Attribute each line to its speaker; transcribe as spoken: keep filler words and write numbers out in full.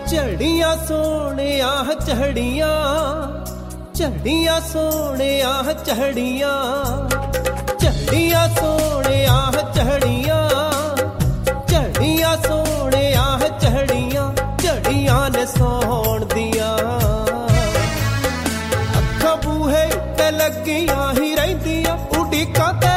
Speaker 1: ਝੜੀਆਂ ਸੋਹਣਿਆ ਝੜੀਆਂ, ਝੜੀਆਂ ਸੋਹਣਿਆ ਝੜੀਆਂ, ਝੜੀਆਂ ਸੋਹਣਿਆ ਝੜੀਆਂ, ਝੜੀਆਂ ਸੋਹਣਿਆ ਝੜੀਆਂ, ਝੜੀਆਂ ਨੇ ਸੌਣ ਦੀਆਂ। ਅੱਖਾਂ ਬੂਹੇ ਤੇ ਲੱਗੀਆਂ ਹੀ ਰਹਿੰਦੀਆਂ, ਉਡੀਕਾਂ ਤੇ